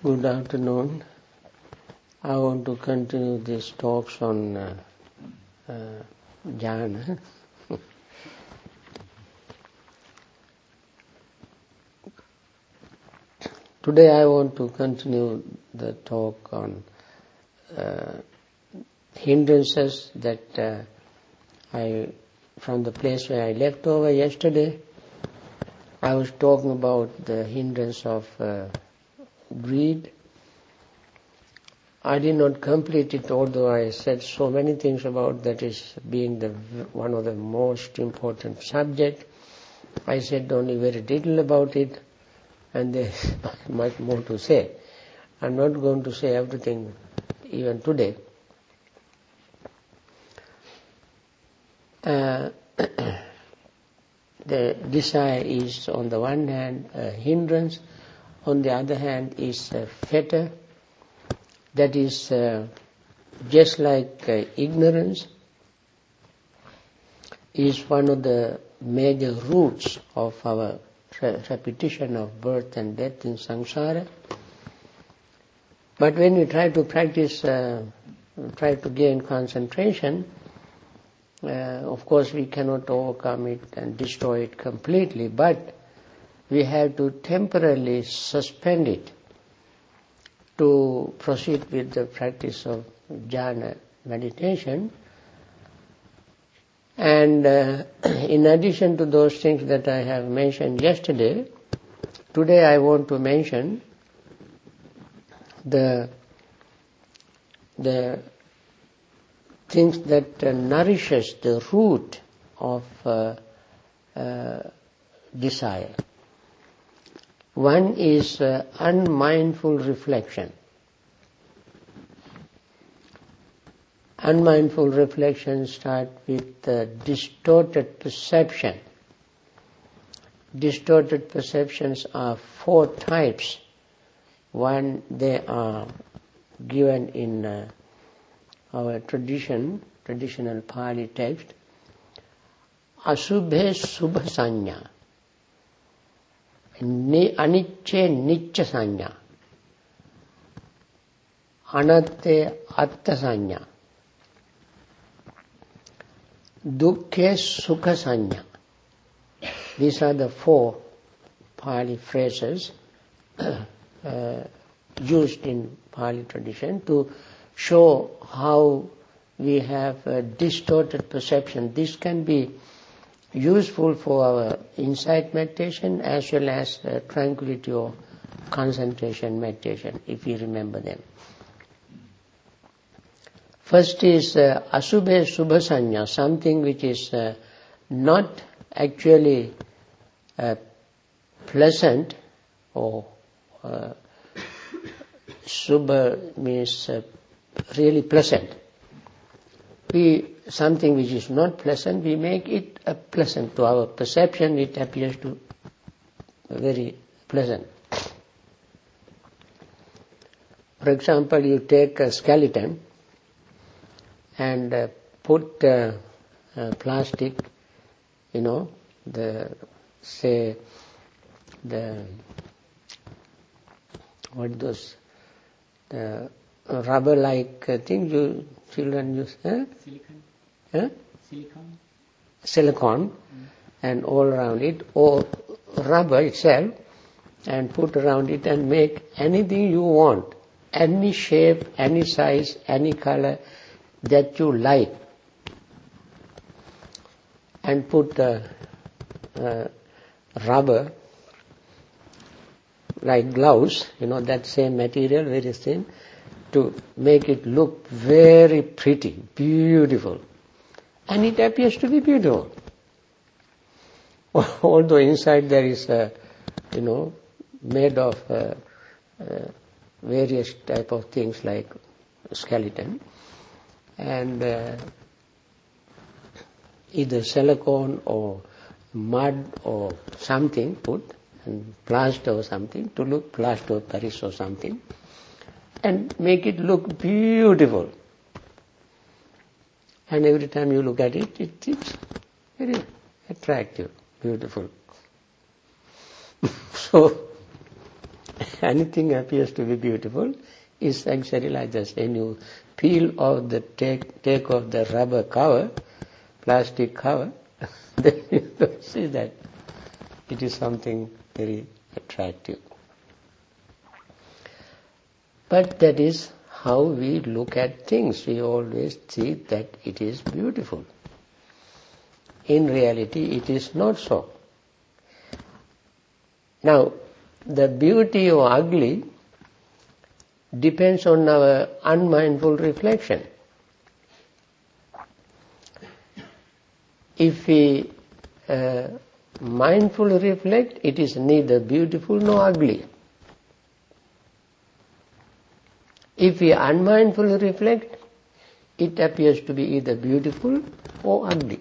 Good afternoon. I want to continue these talks on jhana. Today I want to continue the talk on hindrances that from the place where I left over yesterday. I was talking about the hindrance of greed. I did not complete it, although I said so many things about that is being one of the most important subject. I said only very little about it, and there's much more to say. I'm not going to say everything even today. The desire is on the one hand a hindrance, on the other hand is a fetter. That is just like ignorance is one of the major roots of our repetition of birth and death in samsara. But when we try to practice, try to gain concentration, of course we cannot overcome it and destroy it completely, but we have to temporarily suspend it to proceed with the practice of jhana meditation. And in addition to those things that I have mentioned yesterday, today I want to mention the things that nourishes the root of desire. One is unmindful reflection. Unmindful reflection starts with distorted perception. Distorted perceptions are 4 types. One, they are given in our traditional Pali text. Asubhe subha sanya. Anicce nicca sanya. Anatte atta sanya. Dukkhe sukha sanya. These are the 4 Pali phrases used in Pali tradition to show how we have a distorted perception. This can be useful for our insight meditation as well as tranquility or concentration meditation, if we remember them. First is asubhe subhasanya, something which is not actually pleasant, or subha means really pleasant. Something which is not pleasant, we make it pleasant. To our perception, it appears to very pleasant. For example, you take a skeleton and put plastic, the rubber-like thing you children use, silicone, and all around it, or rubber itself, and put around it and make anything you want, any shape, any size, any color that you like, and put rubber like gloves, that same material, very thin, to make it look very pretty, beautiful. And it appears to be beautiful. Although inside there is, made of various type of things like skeleton, and either silicone or mud or something put, and plaster or something, to look plaster of Paris or something, and make it look beautiful. And every time you look at it, it's very attractive, beautiful. So anything appears to be beautiful is actually like this. When you peel off take off the rubber cover, plastic cover, then you see that it is something very attractive. But that is how we look at things. We always see that it is beautiful. In reality, it is not so. Now, the beauty or ugly depends on our unmindful reflection. If we mindfully reflect, it is neither beautiful nor ugly. If we unmindfully reflect, it appears to be either beautiful or ugly.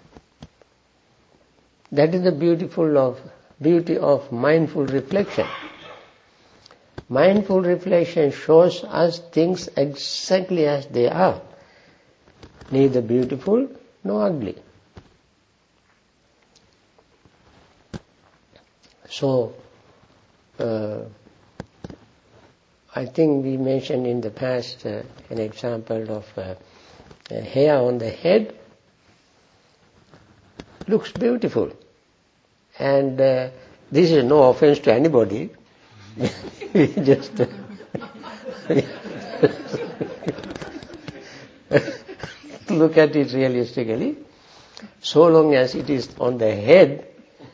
That is the beauty of mindful reflection. Mindful reflection shows us things exactly as they are, neither beautiful nor ugly. So, I think we mentioned in the past an example of hair on the head. Looks beautiful. And this is no offense to anybody. We just look at it realistically. So long as it is on the head,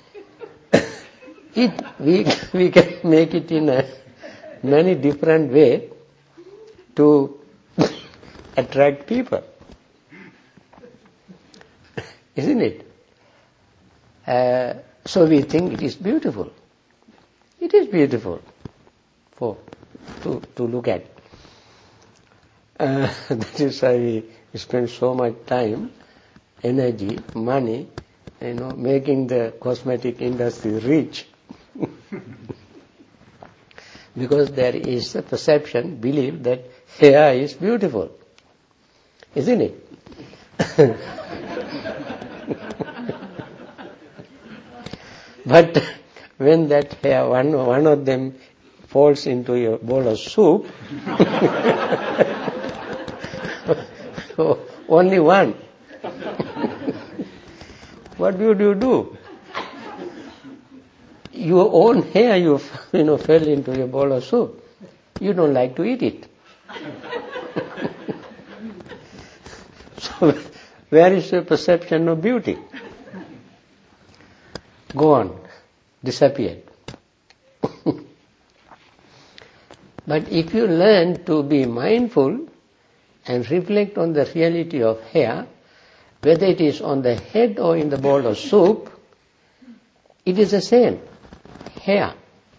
we can make it in a many different way to attract people. Isn't it? So we think it is beautiful. It is beautiful to look at. That is why we spend so much time, energy, money, making the cosmetic industry rich. Because there is a perception, belief that hair is beautiful. Isn't it? But when that hair, one of them falls into your bowl of soup, so only one. What would you do? Your own hair, you fell into your bowl of soup. You don't like to eat it. So where is your perception of beauty? Gone, disappeared. But if you learn to be mindful and reflect on the reality of hair, whether it is on the head or in the bowl of soup, it is the same. Hair.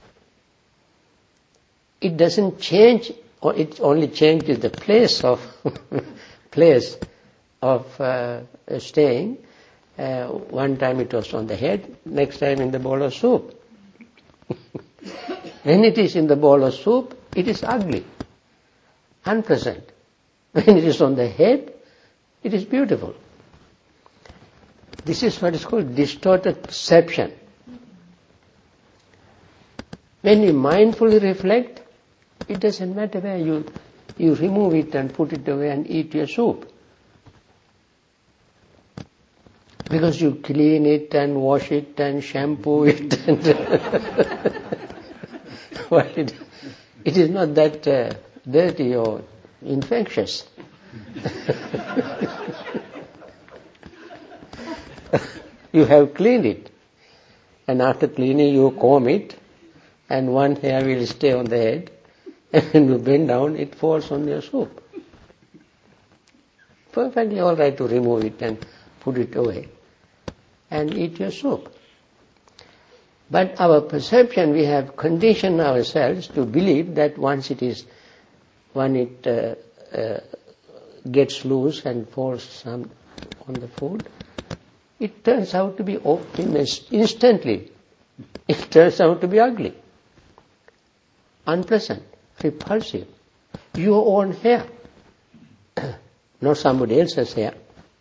It doesn't change, or it only changes the place of staying. One time it was on the head, next time in the bowl of soup. When it is in the bowl of soup, it is ugly, unpleasant. When it is on the head, it is beautiful. This is what is called distorted perception. When you mindfully reflect, it doesn't matter where you remove it and put it away and eat your soup. Because you clean it and wash it and shampoo it. And well, it is not that dirty or infectious. You have cleaned it. And after cleaning, you comb it. And one hair will stay on the head. And when you bend down, it falls on your soup. Perfectly all right to remove it and put it away and eat your soup. But our perception, we have conditioned ourselves to believe that when it gets loose and falls on the food, it turns out to be instantly. It turns out to be ugly, unpleasant, repulsive. Your own hair, not somebody else's hair.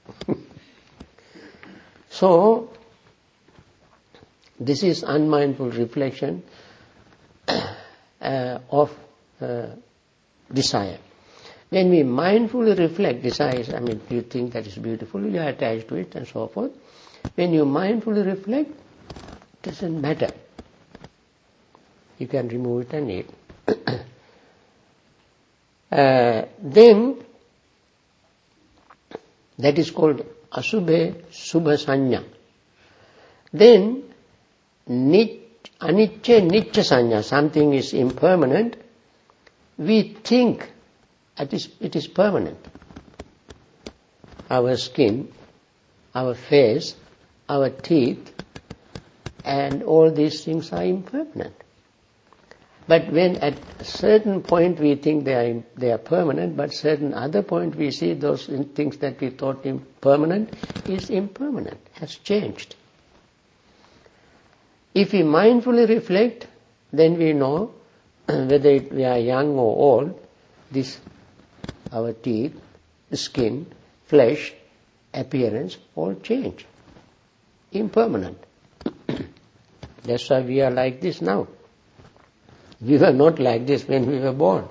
So, this is unmindful reflection. of desire. When we mindfully reflect desires, you think that is beautiful, you are attached to it and so forth. When you mindfully reflect, it doesn't matter. You can remove it and eat. Then, that is called asubhe subha sanya. Then, anicca nicca sanya, something is impermanent, we think it is permanent. Our skin, our face, our teeth, and all these things are impermanent. But when at a certain point we think they are permanent, but certain other point we see those things that we thought permanent is impermanent, has changed. If we mindfully reflect, then we know whether we are young or old, our teeth, skin, flesh, appearance, all change. Impermanent. That's why we are like this now. We were not like this when we were born.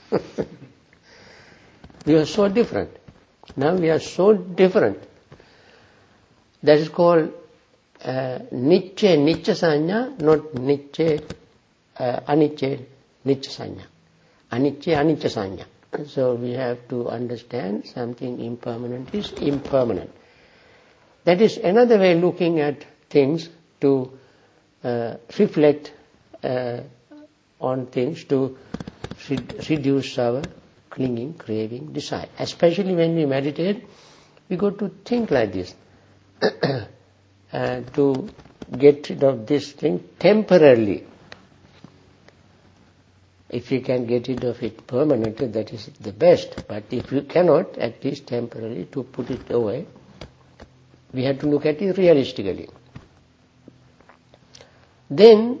We were so different. Now we are so different. That is called nicca sanya, not anicca nicca sanya. Anicca sanya. So we have to understand something impermanent is impermanent. That is another way of looking at things, to reflect on things, to reduce our clinging, craving, desire. Especially when we meditate, we go to think like this. To get rid of this thing temporarily. If you can get rid of it permanently, that is the best. But if you cannot, at least temporarily, to put it away, we have to look at it realistically. Then,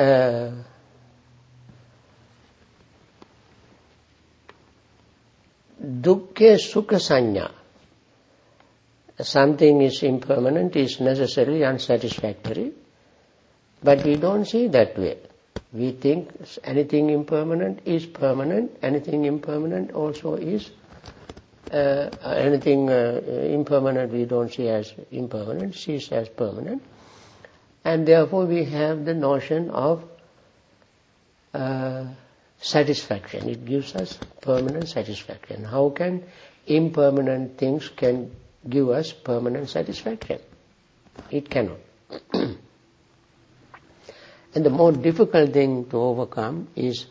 dukkha sukha sanya. Something is impermanent, is necessarily unsatisfactory, but we don't see that way. We think anything impermanent is permanent, anything impermanent also is, anything impermanent we don't see as impermanent, sees as permanent. And therefore we have the notion of satisfaction. It gives us permanent satisfaction. How can impermanent things can give us permanent satisfaction? It cannot. And the more difficult thing to overcome is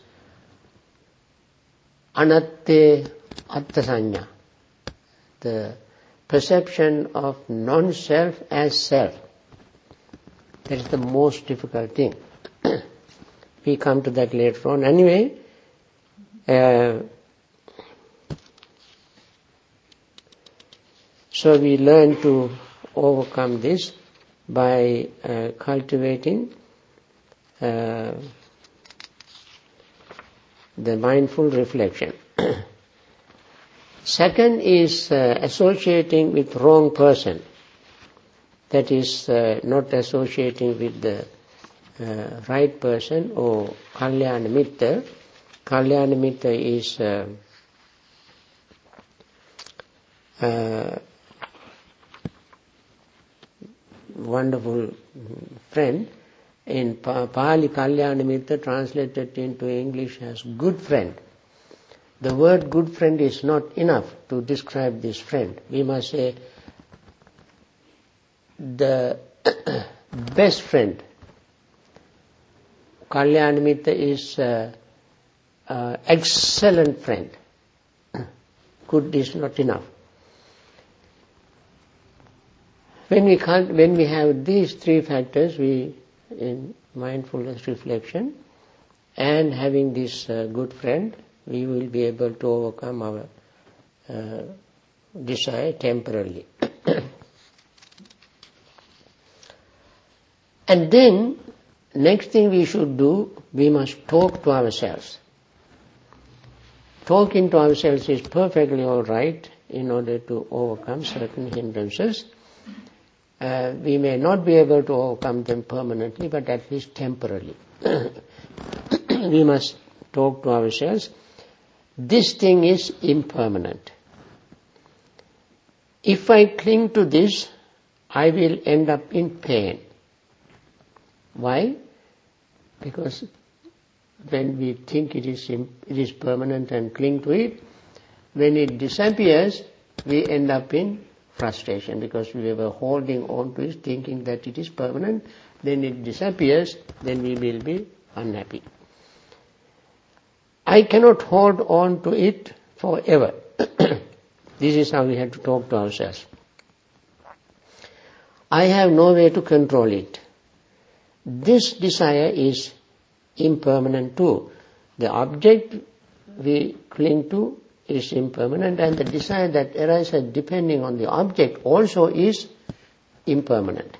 anatte attasanya, the perception of non-self as self. That is the most difficult thing. We come to that later on. Anyway, so we learn to overcome this by cultivating the mindful reflection. Second is associating with wrong person. That is not associating with the right person or kalyana mitta. Kalyana mitta is wonderful friend. In Pali, kalyana mitta translated into English as good friend. The word good friend is not enough to describe this friend. We must say the best friend. Kalyana mitta is excellent friend. Good is not enough. When we have these three factors, in mindfulness reflection and having this good friend, we will be able to overcome our desire temporarily. And then, next thing we should do, we must talk to ourselves. Talking to ourselves is perfectly all right in order to overcome certain hindrances. We may not be able to overcome them permanently, but at least temporarily. We must talk to ourselves, this thing is impermanent. If I cling to this, I will end up in pain. Why? Because when we think it is permanent and cling to it, when it disappears, we end up in frustration because we were holding on to it, thinking that it is permanent. Then it disappears, then we will be unhappy. I cannot hold on to it forever. This is how we have to talk to ourselves. I have no way to control it. This desire is impermanent too. The object we cling to is impermanent, and the desire that arises depending on the object also is impermanent.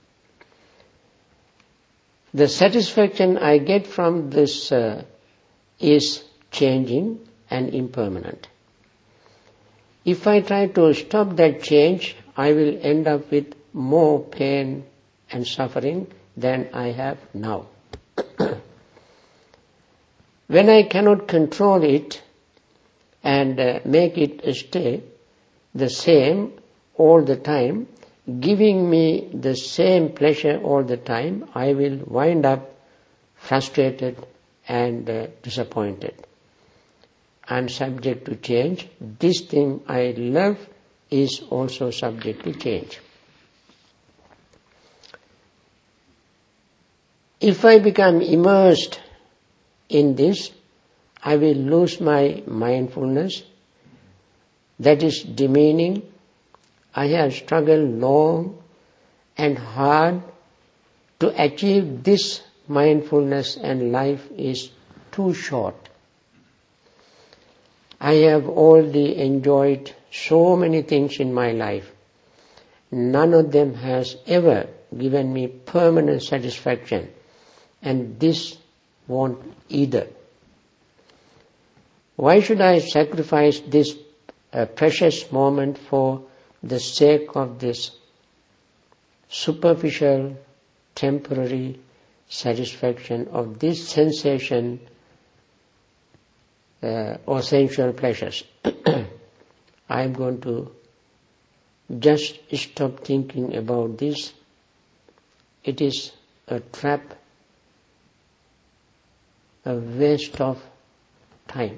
The satisfaction I get from this is changing and impermanent. If I try to stop that change, I will end up with more pain and suffering than I have now. When I cannot control it and make it stay the same all the time, giving me the same pleasure all the time, I will wind up frustrated and disappointed. I am subject to change. This thing I love is also subject to change. If I become immersed in this, I will lose my mindfulness. That is demeaning. I have struggled long and hard to achieve this mindfulness, and life is too short. I have already enjoyed so many things in my life. None of them has ever given me permanent satisfaction, and this won't either. Why should I sacrifice this precious moment for the sake of this superficial, temporary satisfaction of this sensation or sensual pleasures? I am going to just stop thinking about this. It is a trap, a waste of time.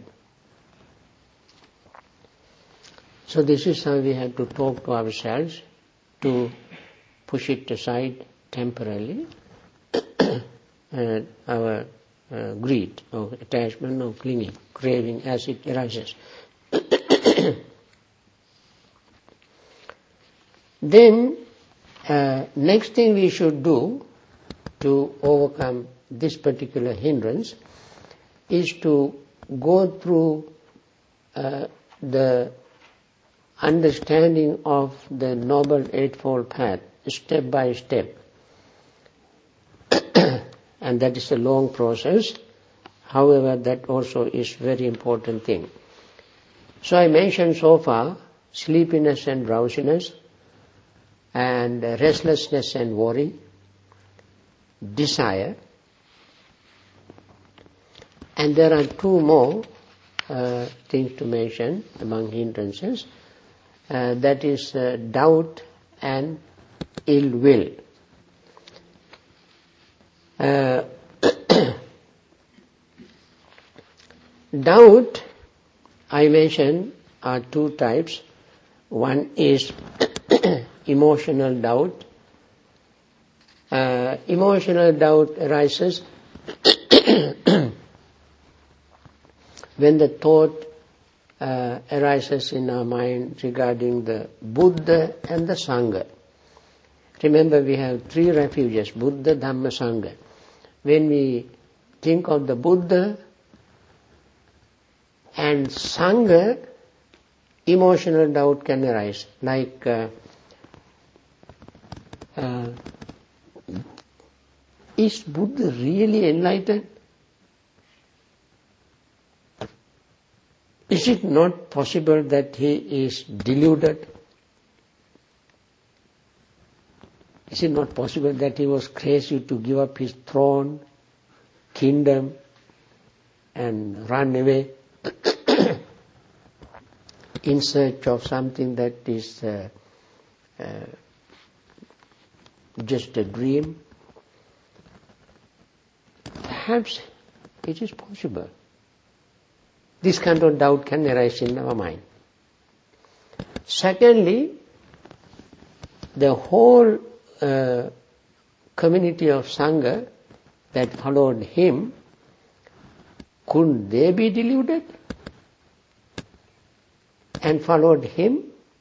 So this is how we have to talk to ourselves, to push it aside temporarily, our greed or attachment or clinging, craving as it arises. Then, next thing we should do to overcome this particular hindrance is to go through the understanding of the Noble Eightfold Path, step by step. And that is a long process. However, that also is very important thing. So I mentioned so far sleepiness and drowsiness, and restlessness and worry, desire, and there are two more things to mention among hindrances. That is doubt and ill will. Doubt, I mentioned, are two types. One is emotional doubt. Emotional doubt arises when the thought arises in our mind regarding the Buddha and the Sangha. Remember, we have three refuges, Buddha, Dhamma, Sangha. When we think of the Buddha and Sangha, emotional doubt can arise, like is Buddha really enlightened? Is it not possible that he is deluded? Is it not possible that he was crazy to give up his throne, kingdom, and run away in search of something that is just a dream. Perhaps it is possible. This kind of doubt can arise in our mind. Secondly, the whole community of Sangha that followed him, couldn't they be deluded and followed him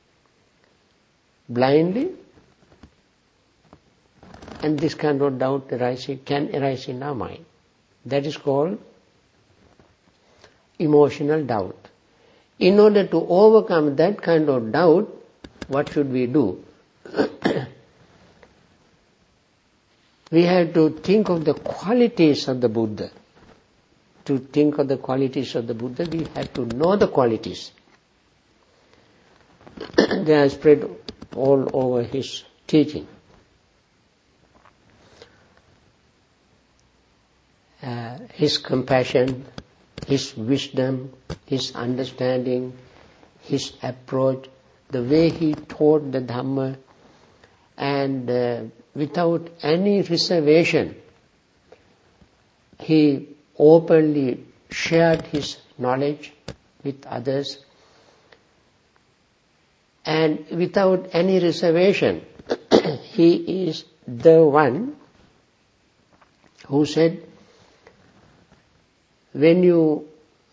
blindly? And this kind of doubt can arise in our mind. That is called emotional doubt. In order to overcome that kind of doubt, what should we do? We have to think of the qualities of the Buddha. To think of the qualities of the Buddha, we have to know the qualities. They are spread all over his teaching. His compassion, his wisdom, his understanding, his approach, the way he taught the Dhamma, and without any reservation, he openly shared his knowledge with others, and without any reservation, he is the one who said, when you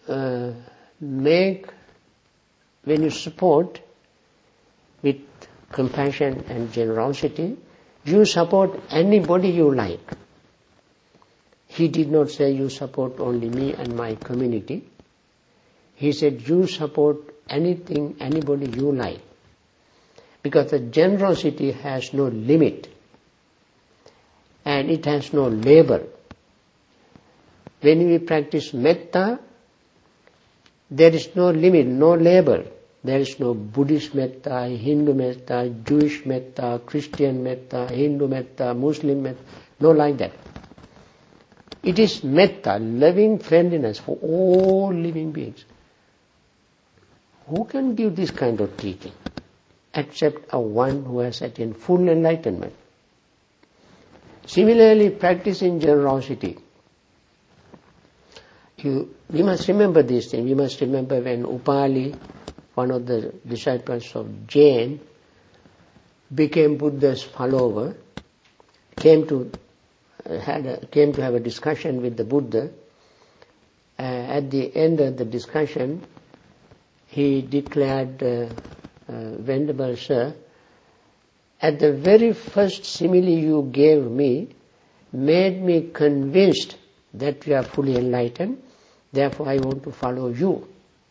support with compassion and generosity, you support anybody you like. He did not say you support only me and my community. He said you support anything, anybody you like. Because the generosity has no limit and it has no label. When we practice metta, there is no limit, no label. There is no Buddhist metta, Hindu metta, Jewish metta, Christian metta, Hindu metta, Muslim metta, no like that. It is metta, loving friendliness for all living beings. Who can give this kind of teaching except a one who has attained full enlightenment? Similarly, practicing generosity. We must remember this thing. We must remember when Upali, one of the disciples of Jain, became Buddha's follower, came to have a discussion with the Buddha. At the end of the discussion, he declared, Venerable Sir, at the very first simile you gave me, made me convinced that we are fully enlightened, therefore I want to follow you.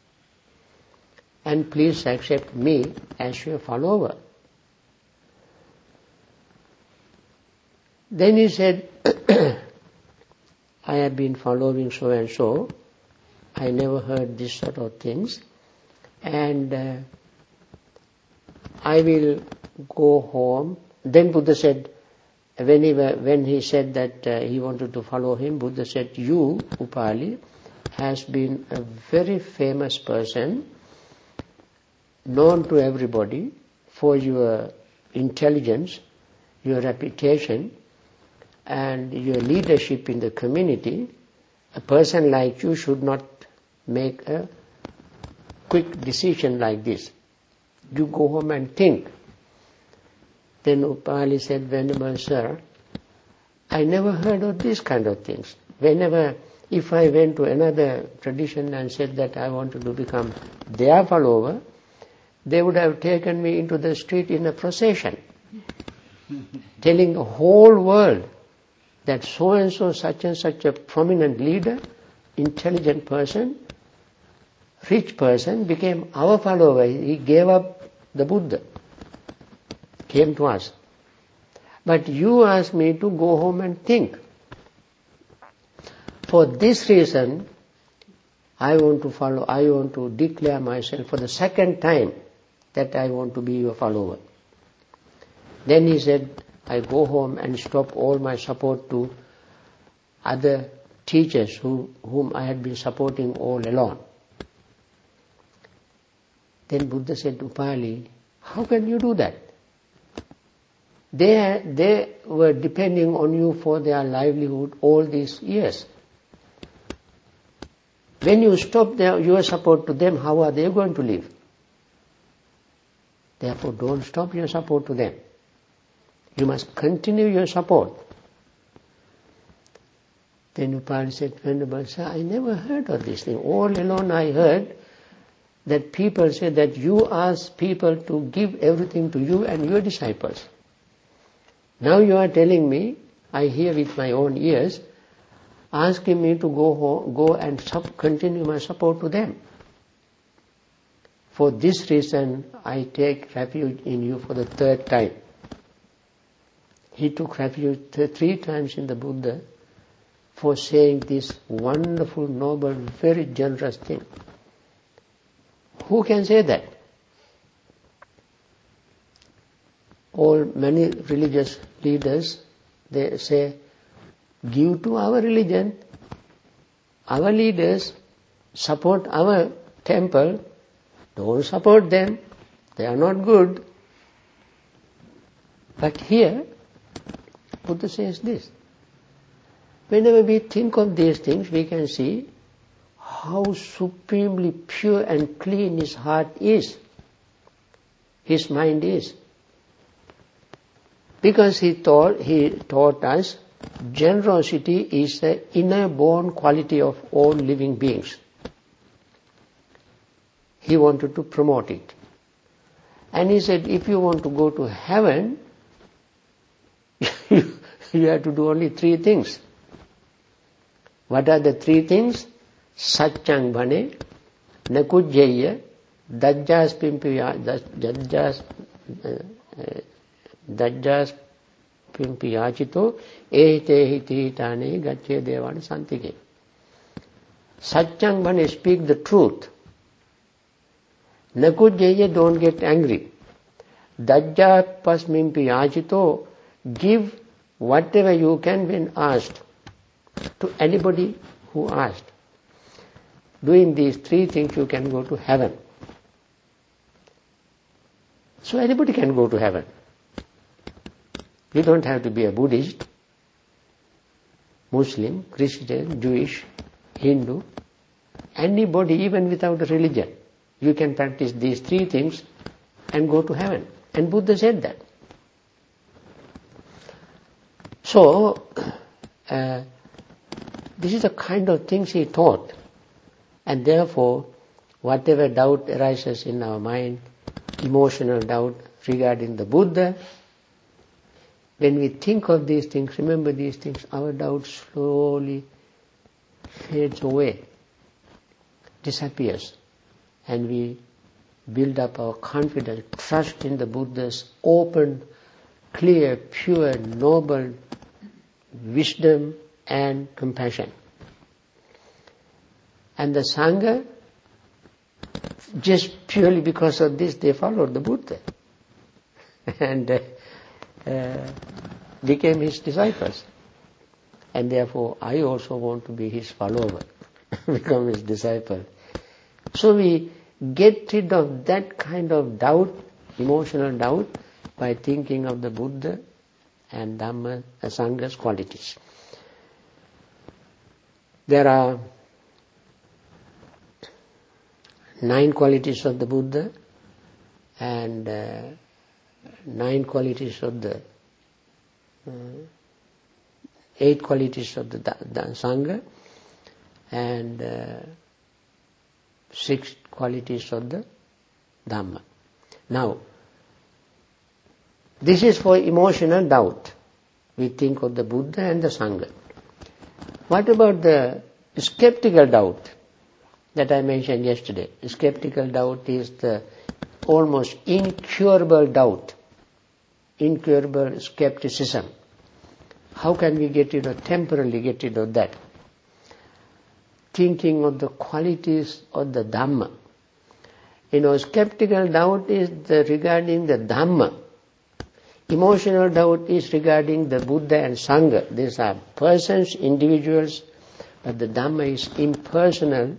And please accept me as your follower. Then he said, I have been following so and so, I never heard this sort of things, and I will go home. Then Buddha said, when he said that he wanted to follow him, Buddha said, you, Upali, has been a very famous person, known to everybody for your intelligence, your reputation, and your leadership in the community. A person like you should not make a quick decision like this. You go home and think. Then Upali said, Venerable Sir, I never heard of this kind of things. If I went to another tradition and said that I wanted to become their follower, they would have taken me into the street in a procession, telling the whole world that so and so, such and such a prominent leader, intelligent person, rich person became our follower. He gave up the Buddha, came to us. But you asked me to go home and think. For this reason, I want to declare myself for the second time that I want to be your follower. Then he said, I go home and stop all my support to other teachers whom I had been supporting all along. Then Buddha said to Upali, how can you do that? They were depending on you for their livelihood all these years. When you stop your support to them, how are they going to live? Therefore, don't stop your support to them. You must continue your support. Then Upali said, Venerable Sir, I never heard of this thing. All alone I heard that people say that you ask people to give everything to you and your disciples. Now you are telling me, I hear with my own ears, asking me to go and continue my support to them. For this reason, I take refuge in you for the third time. He took refuge 3 times in the Buddha for saying this wonderful, noble, very generous thing. Who can say that? Many religious leaders, they say, give to our religion, our leaders, support our temple, don't support them, they are not good. But here, Buddha says this. Whenever we think of these things, we can see how supremely pure and clean his heart is, his mind is. Because he taught us generosity is the inner born quality of all living beings. He wanted to promote it. And he said, if you want to go to heaven, you have to do only 3 things. What are the 3 things? Satchang bhane, nakujjaya, dajjas pimpiyachito, ehite hititane gacche devana santike. Satchang bhane, speak the truth. Nakujjaya, don't get angry. Dajjas pimpiyachito, give whatever you can when asked to anybody who asked. Doing these 3 things, you can go to heaven. So anybody can go to heaven. You don't have to be a Buddhist, Muslim, Christian, Jewish, Hindu. Anybody, even without a religion, you can practice these 3 things and go to heaven. And Buddha said that. So, this is the kind of things he taught. And therefore, whatever doubt arises in our mind, emotional doubt regarding the Buddha, when we think of these things, remember these things, our doubt slowly fades away, disappears, and we build up our confidence, trust in the Buddha's open, clear, pure, noble wisdom and compassion. And the Sangha, just purely because of this, they followed the Buddha and became his disciples. And therefore, I also want to be his follower, become his disciple. So we get rid of that kind of doubt, emotional doubt, by thinking of the Buddha and Dhamma, Sangha's qualities. There are 9 qualities of the Buddha and 9 qualities of the 8 qualities of the Sangha and 6 qualities of the Dhamma. Now, this is for emotional doubt. We think of the Buddha and the Sangha. What about the skeptical doubt that I mentioned yesterday? Skeptical doubt is the almost incurable doubt, incurable skepticism. How can we temporarily get rid of that? Thinking of the qualities of the Dhamma. Skeptical doubt is regarding the Dhamma. Emotional doubt is regarding the Buddha and Sangha. These are persons, individuals But the Dhamma is impersonal,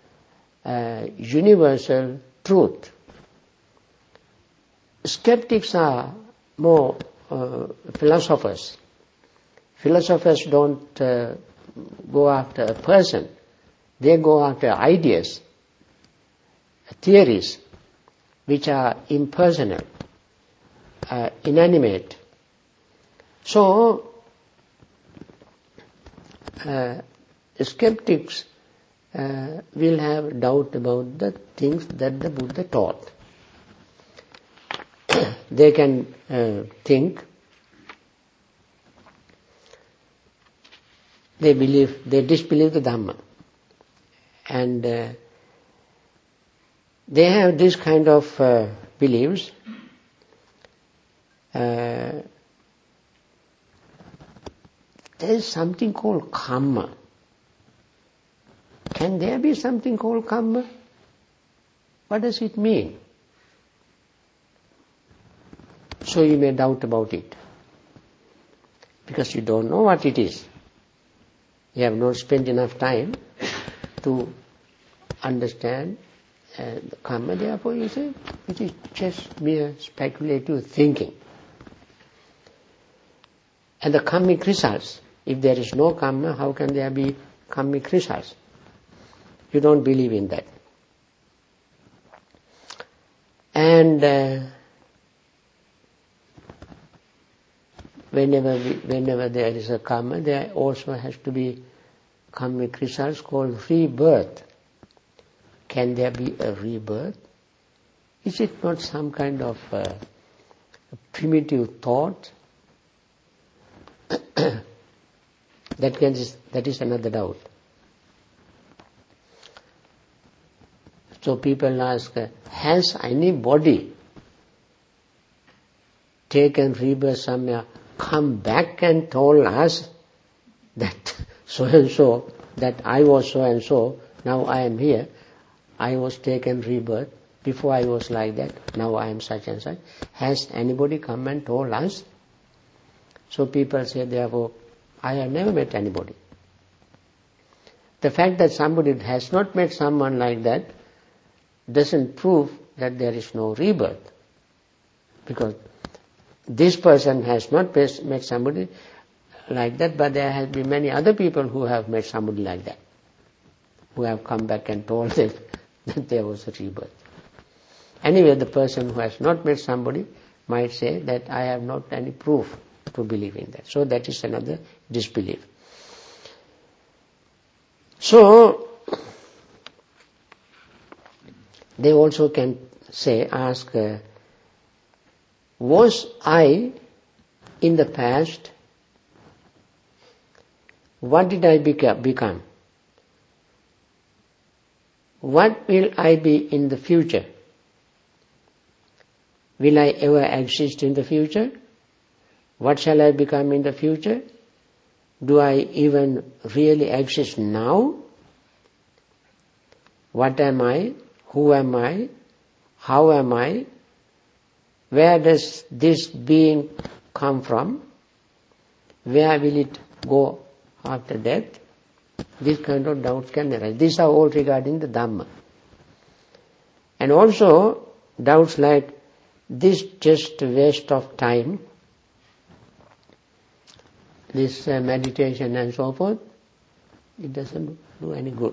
universal truth. Skeptics are more philosophers. Philosophers don't go after a person. They go after ideas, theories, which are impersonal, inanimate. So, skeptics will have doubt about the things that the Buddha taught. They can think, they disbelieve the Dhamma. And they have this kind of beliefs. There is something called karma. Can there be something called karma? What does it mean? So you may doubt about it, because you don't know what it is. You have not spent enough time to understand the karma, therefore you say it is just mere speculative thinking. And the karmic results, if there is no karma, how can there be karmic results? You don't believe in that. And whenever there is a karma, there also has to be karmic results called rebirth. Can there be a rebirth? Is it not some kind of primitive thought? That is another doubt. So people ask, has anybody taken rebirth somewhere, come back and told us that so and so, that I was so and so, now I am here, I was taken rebirth, before I was like that, now I am such and such. Has anybody come and told us? So people say, therefore, I have never met anybody. The fact that somebody has not met someone like that doesn't prove that there is no rebirth. Because this person has not met somebody like that, but there have been many other people who have met somebody like that, who have come back and told them that there was a rebirth. Anyway, the person who has not met somebody might say that I have not any proof to believe in that. So that is another disbelief. So, they also can say, ask, was I in the past? What did I become? What will I be in the future? Will I ever exist in the future? What shall I become in the future? Do I even really exist now? What am I? Who am I? How am I? Where does this being come from? Where will it go after death? These kind of doubts can arise. These are all regarding the Dhamma. And also doubts like, this just a waste of time, this meditation and so forth, it doesn't do any good.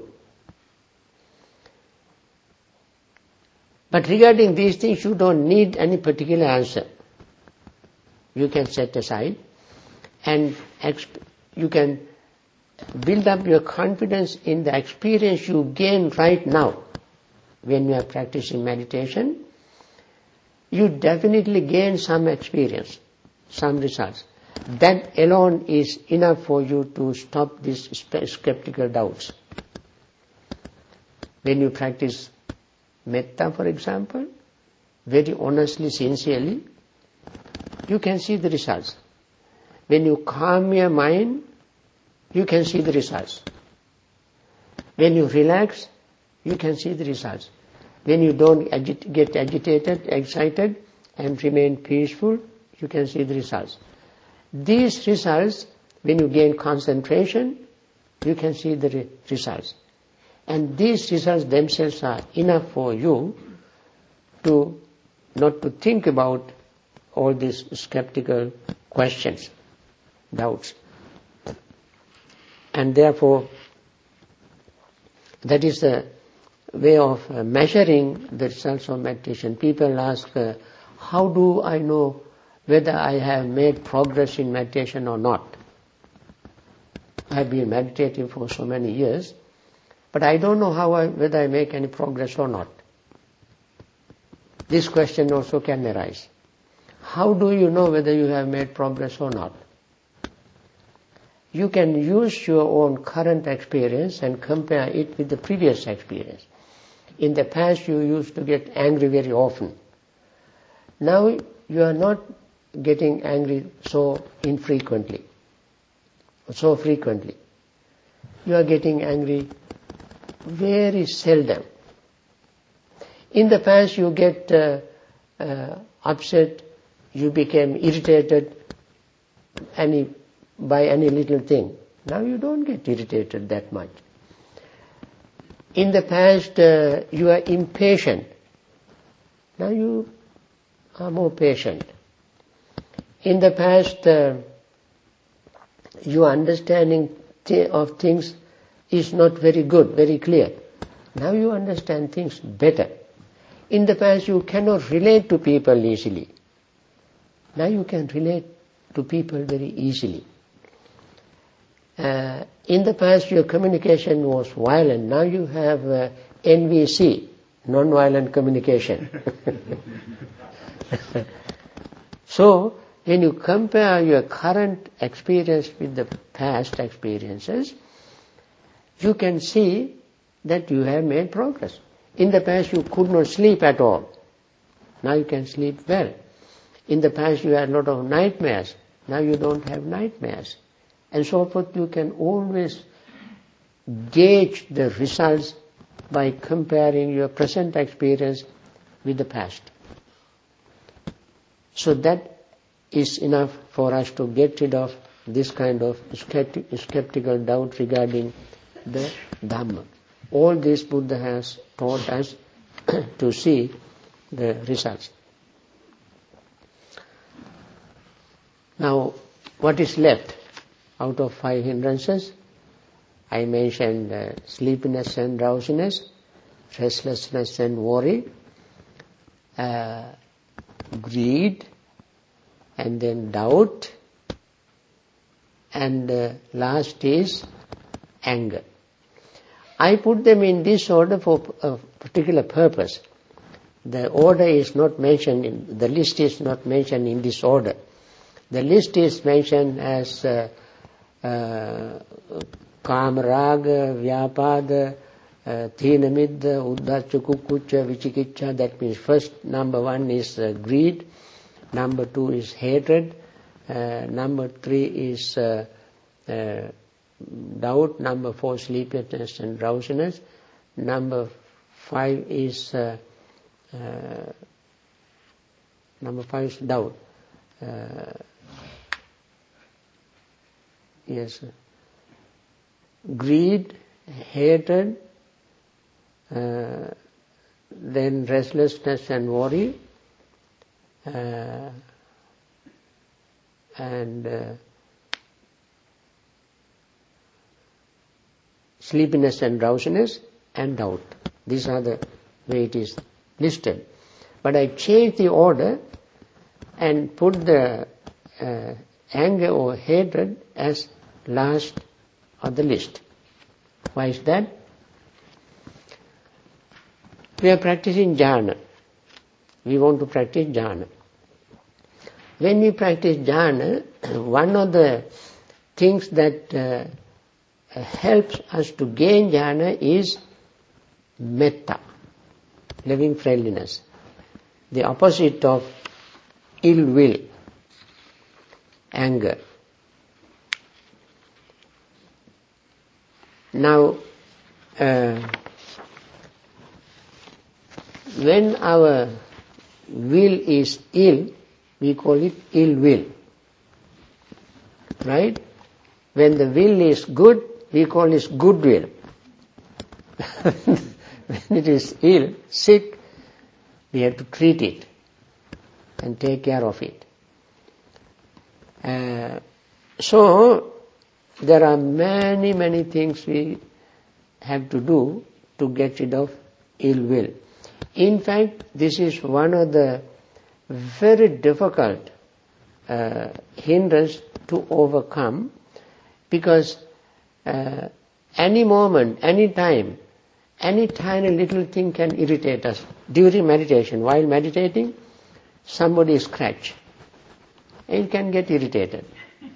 But regarding these things, you don't need any particular answer. You can set aside and you can build up your confidence in the experience you gain right now. When you are practicing meditation, you definitely gain some experience, some results. That alone is enough for you to stop these skeptical doubts. When you practice metta, for example, very honestly, sincerely, you can see the results. When you calm your mind, you can see the results. When you relax, you can see the results. When you don't get agitated, excited, and remain peaceful, you can see the results. These results, when you gain concentration, You can see the results. And these results themselves are enough for you to not to think about all these skeptical questions, doubts. And therefore, that is the way of measuring the results of meditation. People ask, how do I know whether I have made progress in meditation or not? I have been meditating for so many years, but I don't know whether I make any progress or not. This question also can arise. How do you know whether you have made progress or not? You can use your own current experience and compare it with the previous experience. In the past you used to get angry very often. Now you are not getting angry so infrequently, so frequently. You are getting angry very seldom. In the past you get upset, you became irritated by any little thing. Now you don't get irritated that much. In the past you are impatient. Now you are more patient. In the past your understanding of things is not very good, very clear. Now you understand things better. In the past you cannot relate to people easily. Now you can relate to people very easily. In the past your communication was violent. Now you have NVC, non-violent communication. So when you compare your current experience with the past experiences, you can see that you have made progress. In the past you could not sleep at all. Now you can sleep well. In the past you had a lot of nightmares. Now you don't have nightmares. And so forth. You can always gauge the results by comparing your present experience with the past. So that is enough for us to get rid of this kind of skeptical doubt regarding the Dhamma. All this Buddha has taught us to see the results. Now, what is left out of 5 hindrances? I mentioned sleepiness and drowsiness, restlessness and worry, greed, and then doubt, and last is anger. I put them in this order for a particular purpose. The order is not mentioned, the list is not mentioned in this order. The list is mentioned as Kamaraga, Vyapada, Thinamidda, Uddhacha, Kukucha, Vichikiccha. That means first, number 1 is greed, number 2 is hatred, number 3 is doubt, number 4 sleeplessness and drowsiness, number 5 is doubt. Yes, greed, hatred, then restlessness and worry, and sleepiness and drowsiness, and doubt. These are the way it is listed. But I changed the order and put the anger or hatred as last on the list. Why is that? We are practicing jhana. We want to practice jhana. When we practice jhana, one of the things that helps us to gain jhana is metta, loving friendliness, the opposite of ill will, anger. Now, when our will is ill, we call it ill will. Right? When the will is good, we call this goodwill. When it is ill, sick, we have to treat it and take care of it. So, there are many, many things we have to do to get rid of ill will. In fact, this is one of the very difficult hindrance to overcome, because any moment, any time, any tiny little thing can irritate us. During meditation, while meditating, somebody scratch, and you can get irritated.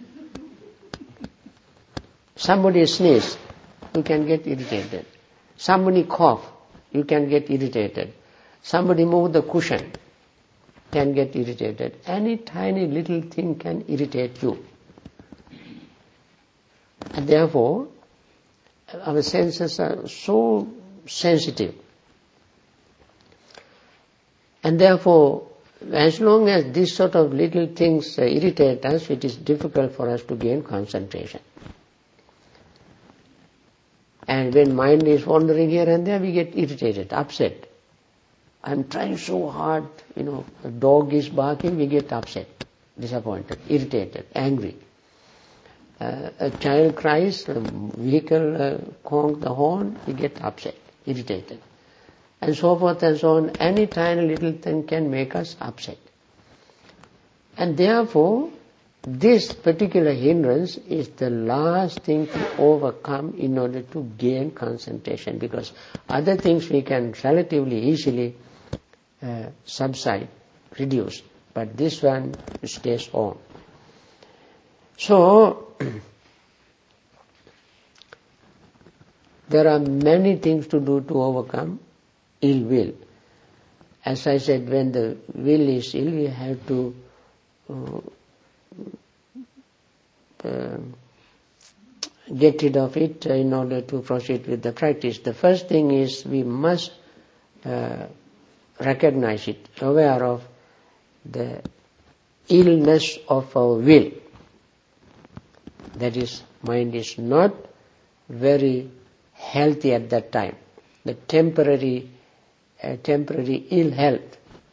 Somebody sneeze, you can get irritated. Somebody cough, you can get irritated. Somebody move the cushion, can get irritated. Any tiny little thing can irritate you. And therefore, our senses are so sensitive. And therefore, as long as these sort of little things irritate us, it is difficult for us to gain concentration. And when mind is wandering here and there, we get irritated, upset. I'm trying so hard, a dog is barking, we get upset, disappointed, irritated, angry. A child cries, a vehicle honks the horn, we get upset, irritated. And so forth and so on. Any tiny little thing can make us upset. And therefore, this particular hindrance is the last thing to overcome in order to gain concentration, because other things we can relatively easily subside, reduce, but this one stays on. So, there are many things to do to overcome ill will. As I said, when the will is ill, we have to get rid of it in order to proceed with the practice. The first thing is we must recognize it, aware of the illness of our will. That is, mind is not very healthy at that time. The temporary ill health.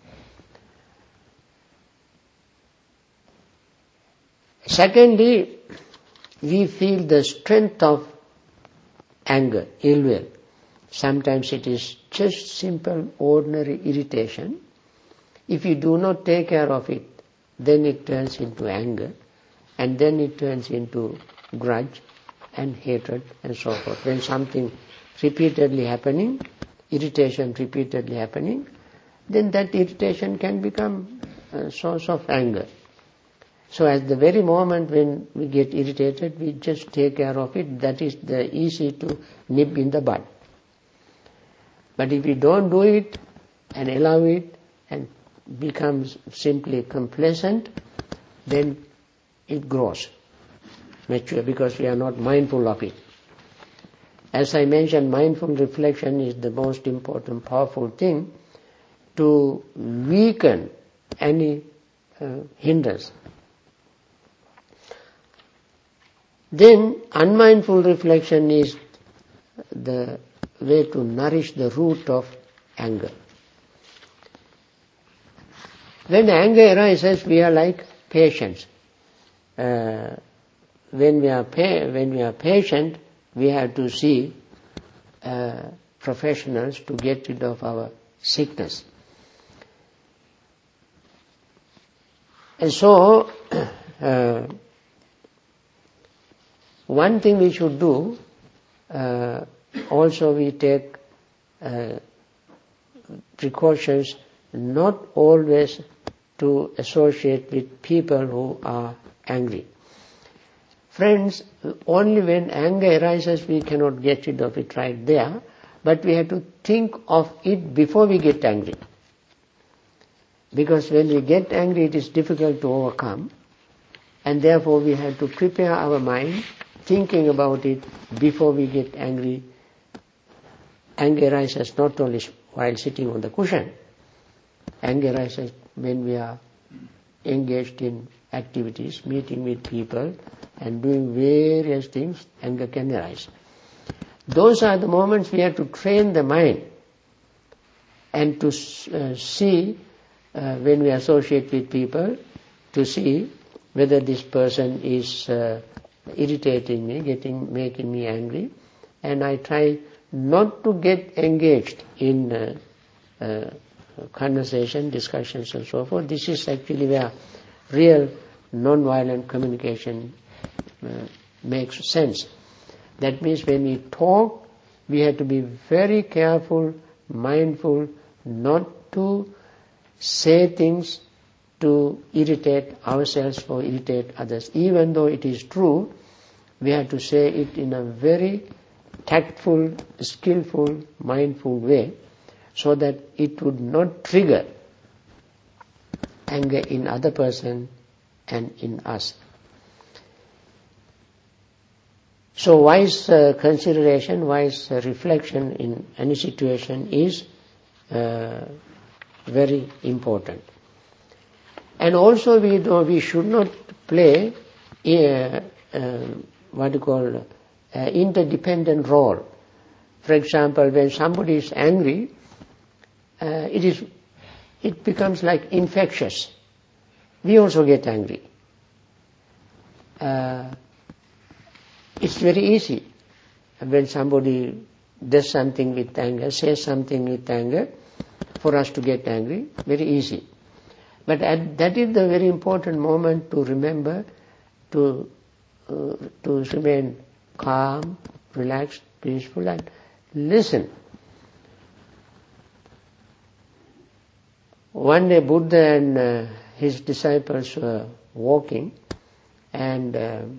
Secondly, we feel the strength of anger, ill will. Sometimes it is just simple, ordinary irritation. If you do not take care of it, then it turns into anger, and then it turns into grudge and hatred and so forth. When something repeatedly happening, irritation repeatedly happening, then that irritation can become a source of anger. So at the very moment when we get irritated, we just take care of it. That is the easy to nip in the bud. But if we don't do it and allow it and becomes simply complacent, then it grows mature, because we are not mindful of it. As I mentioned, mindful reflection is the most important, powerful thing to weaken any hindrance. Then unmindful reflection is the way to nourish the root of anger. When anger arises, we are like patients. When we are patient, we have to see professionals to get rid of our sickness. And so, one thing we should do, also we take precautions not always to associate with people who are angry. Friends, only when anger arises we cannot get rid of it right there, but we have to think of it before we get angry. Because when we get angry it is difficult to overcome, and therefore we have to prepare our mind thinking about it before we get angry. Anger arises not only while sitting on the cushion. Anger arises when we are engaged in activities, meeting with people and doing various things, anger can arise. Those are the moments we have to train the mind and to see when we associate with people, to see whether this person is irritating me, making me angry, and I try not to get engaged in conversation, discussions and so forth. This is actually where real non-violent communication makes sense. That means when we talk, we have to be very careful, mindful, not to say things to irritate ourselves or irritate others. Even though it is true, we have to say it in a very tactful, skillful, mindful way, so that it would not trigger anger in other person and in us. So wise consideration, wise reflection in any situation is very important. And also we should not play interdependent role. For example, when somebody is angry, it becomes like infectious. We also get angry. It's very easy when somebody does something with anger, says something with anger, for us to get angry. Very easy. But that is the very important moment to remember to remain calm, relaxed, peaceful, and listen. One day Buddha and his disciples were walking, and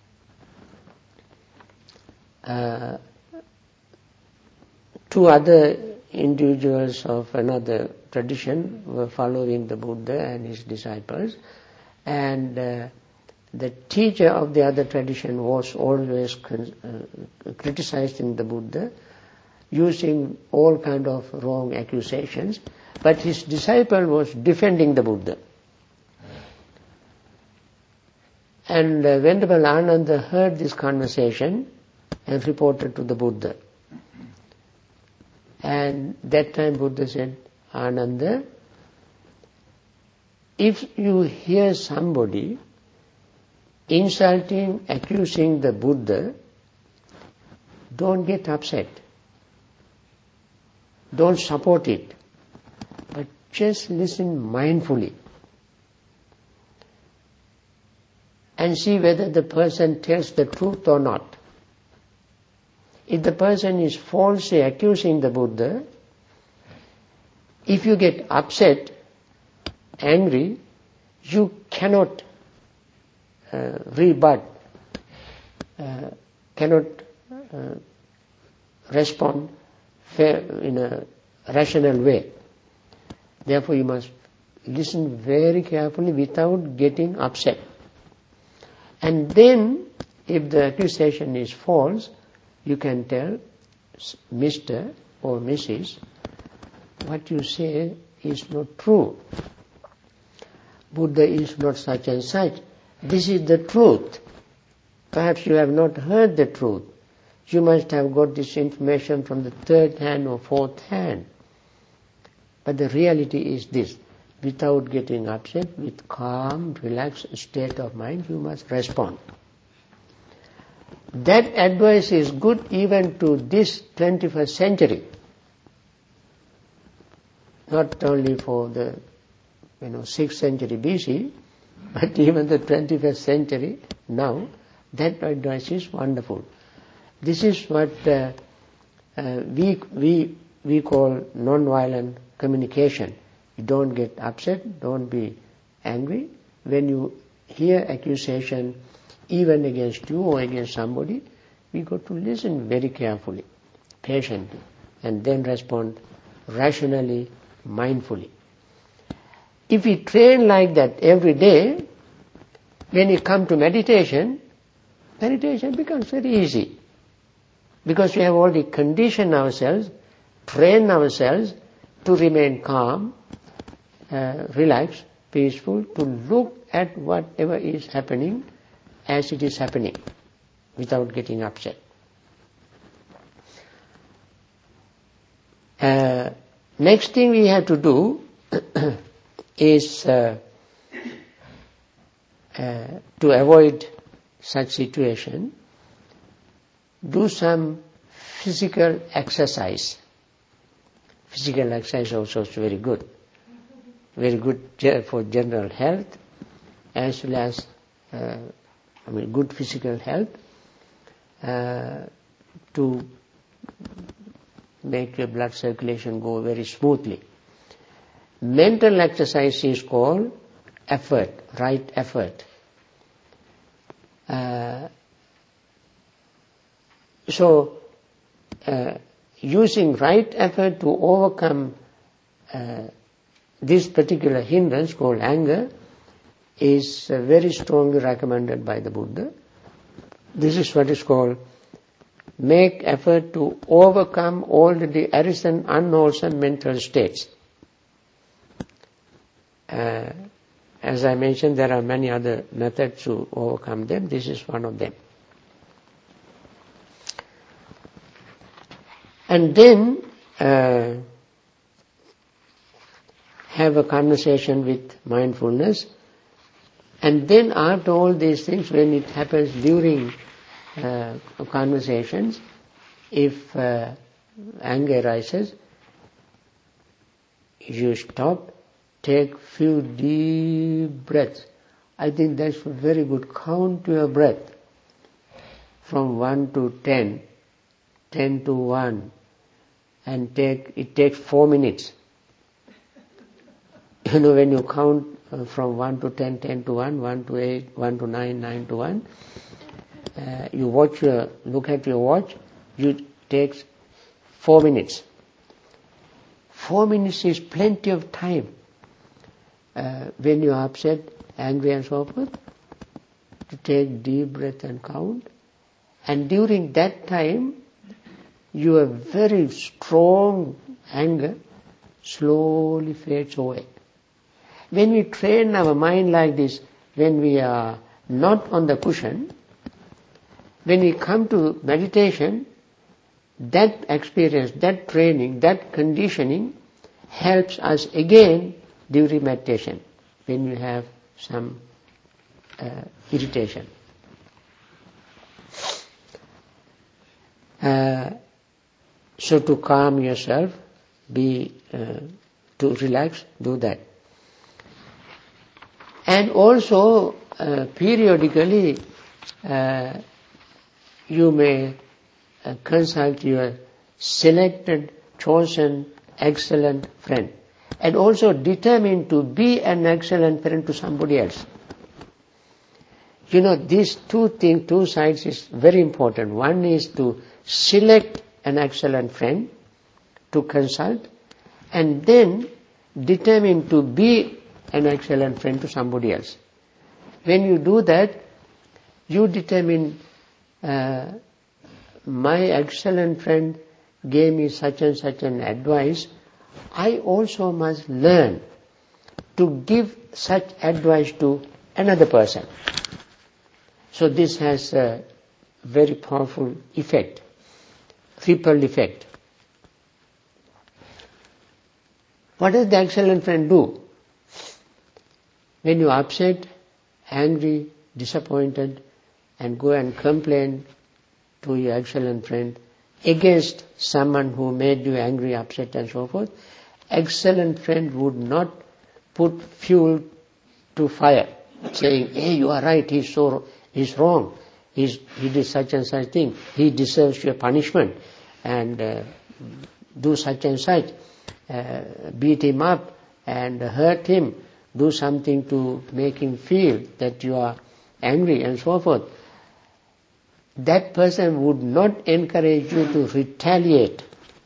two other individuals of another tradition were following the Buddha and his disciples, and the teacher of the other tradition was always criticizing the Buddha, using all kind of wrong accusations, but his disciple was defending the Buddha. And Venerable Ananda heard this conversation and reported to the Buddha. And that time Buddha said, Ananda, if you hear somebody insulting, accusing the Buddha, don't get upset. Don't support it. But just listen mindfully. And see whether the person tells the truth or not. If the person is falsely accusing the Buddha, if you get upset, angry, you cannot rebut, cannot respond in a rational way. Therefore you must listen very carefully without getting upset. And then, if the accusation is false, you can tell Mr. or Mrs., what you say is not true. Buddha is not such and such. This is the truth. Perhaps you have not heard the truth. You must have got this information from the third hand or fourth hand. But the reality is this. Without getting upset, with calm, relaxed state of mind, you must respond. That advice is good even to this 21st century. Not only for the 6th century BC, but even the 21st century now, that advice is wonderful. This is what we call non-violent communication. You don't get upset, don't be angry. When you hear accusation, even against you or against somebody, we got to listen very carefully, patiently, and then respond rationally, mindfully. If we train like that every day, when we come to meditation becomes very easy. Because we have already conditioned ourselves, trained ourselves to remain calm, relaxed, peaceful, to look at whatever is happening as it is happening, without getting upset. Next thing we have to do is to avoid such situation, do some physical exercise. Physical exercise also is very good for general health, as well as good physical health, to make your blood circulation go very smoothly. Mental exercise is called effort, right effort. So, using right effort to overcome this particular hindrance called anger is very strongly recommended by the Buddha. This is what is called make effort to overcome all the arrogant, unwholesome mental states. As I mentioned, there are many other methods to overcome them. This is one of them. And then have a conversation with mindfulness. And then after all these things, when it happens during conversations, if anger arises, you stop, take few deep breaths. I think that's very good. Count your breath from 1 to 10, 10 to 1, and it takes 4 minutes. You know, when you count from 1 to 10, 10 to 1, 1 to 8, 1 to 9, 9 to 1, you look at your watch, it takes 4 minutes. 4 minutes is plenty of time when you are upset, angry and so forth, to take deep breath and count. And during that time, your very strong anger slowly fades away. When we train our mind like this, when we are not on the cushion, when we come to meditation, that experience, that training, that conditioning helps us again during meditation, when you have some irritation. So to calm yourself, to relax, do that. And also, periodically, you may consult your selected, chosen, excellent friend. And also determine to be an excellent friend to somebody else. You know, these two sides is very important. One is to select an excellent friend to consult, and then determine to be an excellent friend to somebody else. When you do that, you determine, my excellent friend gave me such and such an advice, I also must learn to give such advice to another person. So this has a very powerful effect, ripple effect. What does the excellent friend do? When you are upset, angry, disappointed, and go and complain to your excellent friend against someone who made you angry, upset and so forth, excellent friend would not put fuel to fire, saying, hey, you are right, he's wrong, he did such and such thing, he deserves your punishment, and do such and such, beat him up and hurt him, do something to make him feel that you are angry and so forth. That person would not encourage you to retaliate.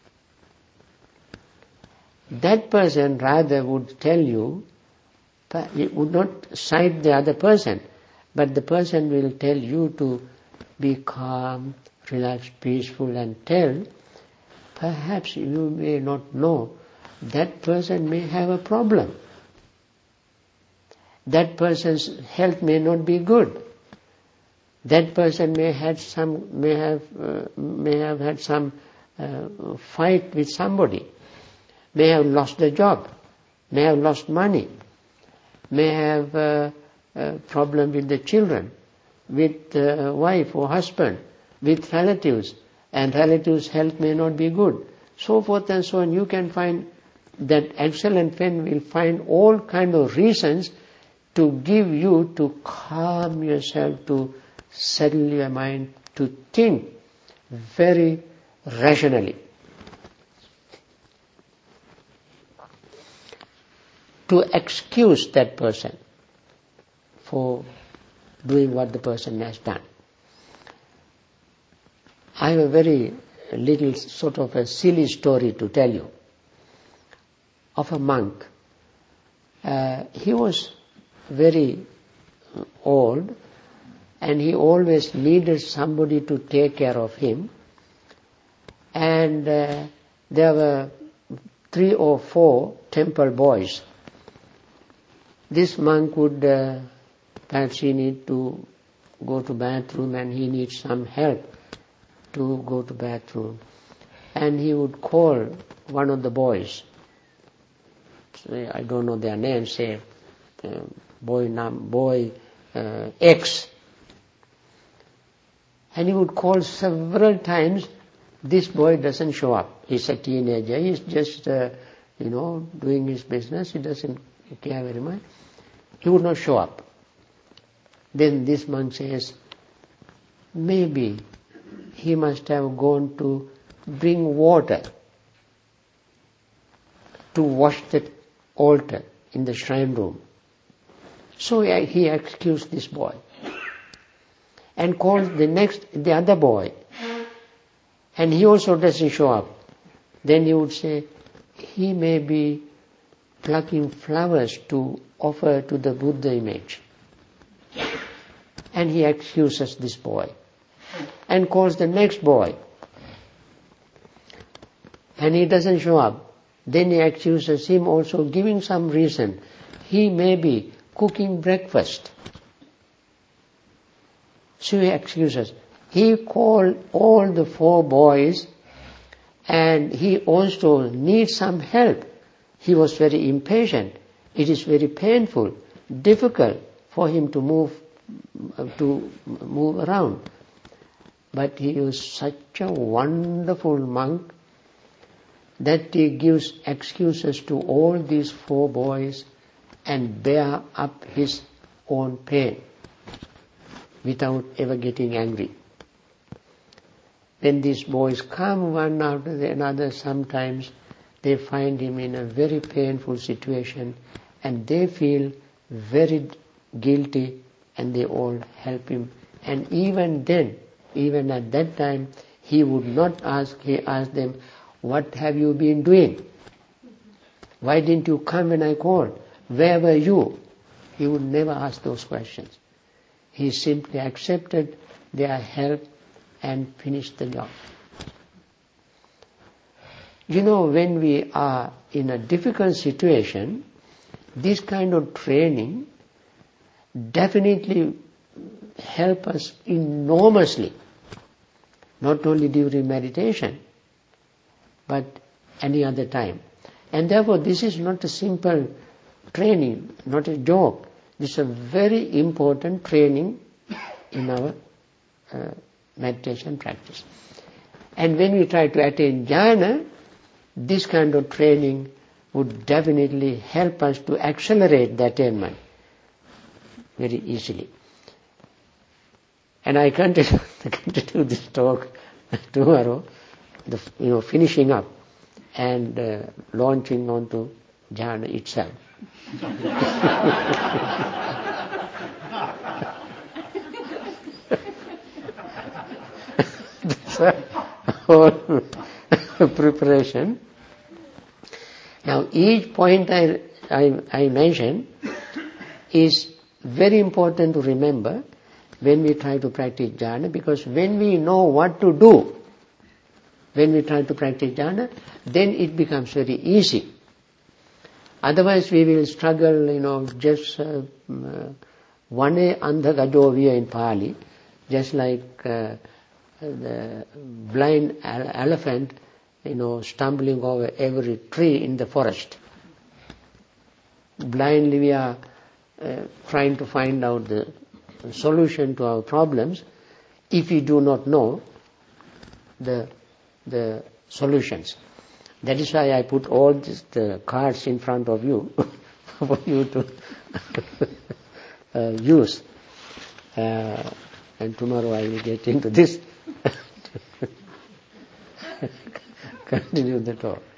That person rather would tell you, he would not cite the other person, but the person will tell you to be calm, relaxed, peaceful, and tell, perhaps you may not know, that person may have a problem. that person's health may not be good. That person may have had some fight with somebody, may have lost the job, may have lost money, may have a problem with the children, with wife or husband, with relatives, and relatives' health may not be good. So forth and so on. You can find that excellent friend will find all kind of reasons to give you to calm yourself, to settle your mind, to think very rationally. To excuse that person for doing what the person has done. I have a very little sort of a silly story to tell you of a monk. He was very old and he always needed somebody to take care of him. And there were 3 or 4 temple boys. This monk would, perhaps he need to go to bathroom and he needs some help to go to bathroom. And he would call one of the boys. Say, I don't know their names, say boy X. And he would call several times. This boy doesn't show up. He's a teenager. He's just, doing his business. He doesn't care very much. He would not show up. Then this monk says, maybe he must have gone to bring water to wash the altar in the shrine room. So he excused this boy and called the other boy, and he also doesn't show up. Then he would say, he may be plucking flowers to offer to the Buddha image. And he excuses this boy and calls the next boy, and he doesn't show up. Then he accuses him also, giving some reason. He may be cooking breakfast. So he excuses. He called all the 4 boys, and he also needs some help. He was very impatient. It is very painful, difficult for him to move around. But he is such a wonderful monk that he gives excuses to all these 4 boys and bear up his own pain without ever getting angry. Then these boys come one after another. Sometimes they find him in a very painful situation and they feel very guilty and they all help him. And even then, even at that time, he would not ask, he asked them, what have you been doing? Why didn't you come when I called? Where were you? He would never ask those questions. He simply accepted their help and finished the job. When we are in a difficult situation, this kind of training definitely help us enormously, not only during meditation, but any other time. And therefore this is not a simple training, not a joke. This is a very important training in our meditation practice. And when we try to attain jhana, this kind of training would definitely help us to accelerate the attainment very easily. And I continue this talk tomorrow, finishing up and launching onto jhana itself. That's whole preparation. Now each point I mentioned is very important to remember when we try to practice jhana, because when we know what to do, when we try to practice jhana, then it becomes very easy. Otherwise we will struggle, just vane andha gajoviya in Pali, just like the blind elephant, stumbling over every tree in the forest. Blindly we are trying to find out the solution to our problems if we do not know the solutions. That is why I put all the cards in front of you for you to use. And tomorrow I will get into this. Continue the talk.